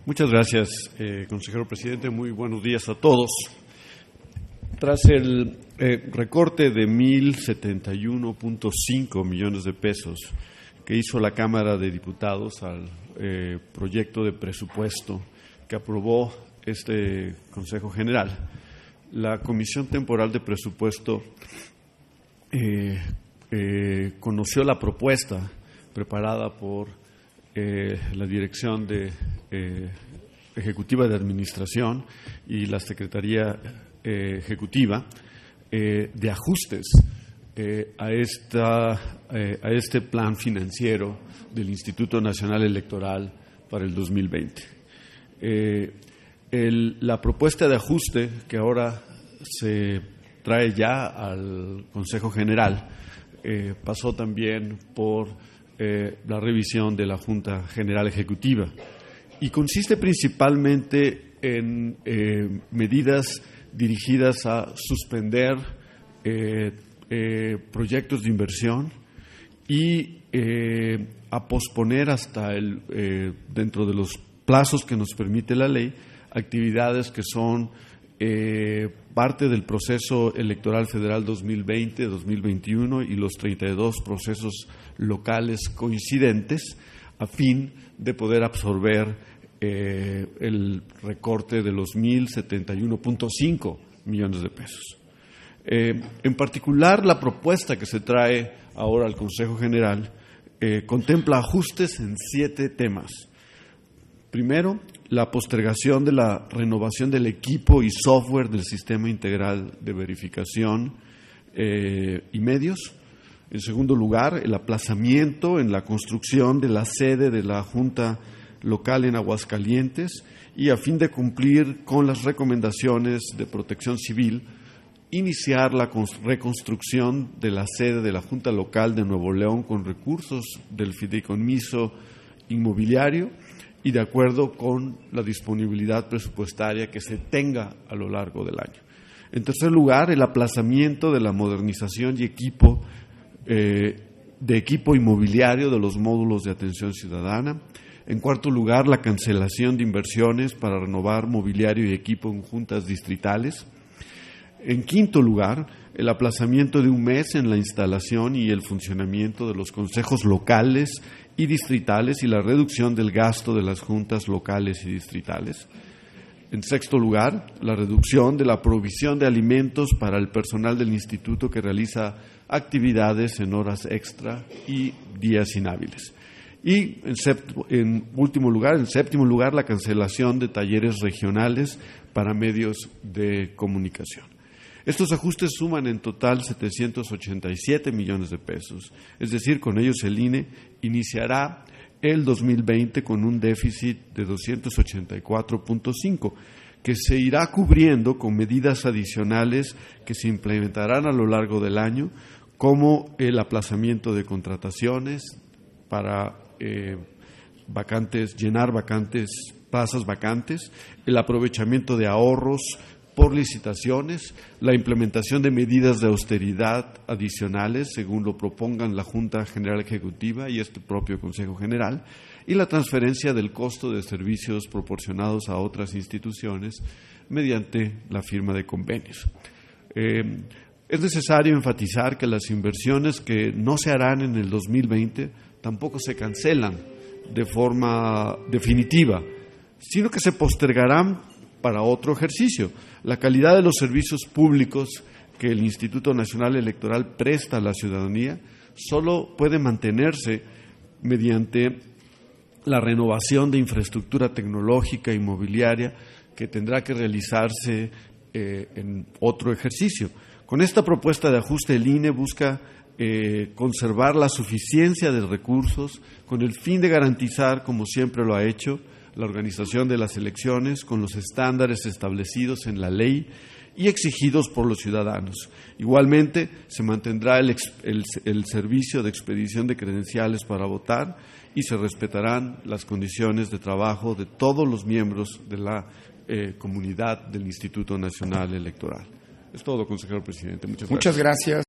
Muchas gracias, consejero presidente. Muy buenos días a todos. Tras el recorte de 1,071.5 millones de pesos que hizo la Cámara de Diputados al proyecto de presupuesto que aprobó este Consejo General, la Comisión Temporal de Presupuesto conoció la propuesta preparada por la Dirección Ejecutiva de Administración y la Secretaría Ejecutiva de ajustes a este plan financiero del Instituto Nacional Electoral para el 2020. La propuesta de ajuste que ahora se trae ya al Consejo General pasó también por la revisión de la Junta General Ejecutiva y consiste principalmente en medidas dirigidas a suspender proyectos de inversión y a posponer hasta dentro de los plazos que nos permite la ley, actividades que son parte del proceso electoral federal 2020-2021 y los 32 procesos locales coincidentes a fin de poder absorber el recorte de los 1,071.5 millones de pesos. En particular, la propuesta que se trae ahora al Consejo General contempla ajustes en 7 temas. Primero, la postergación de la renovación del equipo y software del Sistema Integral de Verificación y Medios. En segundo lugar, el aplazamiento en la construcción de la sede de la Junta Local en Aguascalientes y a fin de cumplir con las recomendaciones de Protección Civil, iniciar la reconstrucción de la sede de la Junta Local de Nuevo León con recursos del fideicomiso inmobiliario y de acuerdo con la disponibilidad presupuestaria que se tenga a lo largo del año. En tercer lugar, el aplazamiento de la modernización y equipo inmobiliario de los módulos de atención ciudadana. En cuarto lugar, la cancelación de inversiones para renovar mobiliario y equipo en juntas distritales. En quinto lugar, el aplazamiento de un mes en la instalación y el funcionamiento de los consejos locales y distritales y la reducción del gasto de las juntas locales y distritales. En sexto lugar, la reducción de la provisión de alimentos para el personal del instituto que realiza actividades en horas extra y días inhábiles. Y en séptimo lugar, la cancelación de talleres regionales para medios de comunicación. Estos ajustes suman en total 787 millones de pesos, es decir, con ellos el INE iniciará el 2020 con un déficit de 284.5, que se irá cubriendo con medidas adicionales que se implementarán a lo largo del año, como el aplazamiento de contrataciones para llenar plazas vacantes, el aprovechamiento de ahorros por licitaciones, la implementación de medidas de austeridad adicionales, según lo propongan la Junta General Ejecutiva y este propio Consejo General, y la transferencia del costo de servicios proporcionados a otras instituciones mediante la firma de convenios. Es necesario enfatizar que las inversiones que no se harán en el 2020 tampoco se cancelan de forma definitiva, sino que se postergarán para otro ejercicio. La calidad de los servicios públicos que el Instituto Nacional Electoral presta a la ciudadanía solo puede mantenerse mediante la renovación de infraestructura tecnológica e inmobiliaria que tendrá que realizarse en otro ejercicio. Con esta propuesta de ajuste, el INE busca conservar la suficiencia de recursos con el fin de garantizar, como siempre lo ha hecho, la organización de las elecciones con los estándares establecidos en la ley y exigidos por los ciudadanos. Igualmente, se mantendrá el servicio de expedición de credenciales para votar y se respetarán las condiciones de trabajo de todos los miembros de la comunidad del Instituto Nacional Electoral. Es todo, consejero presidente. Muchas gracias.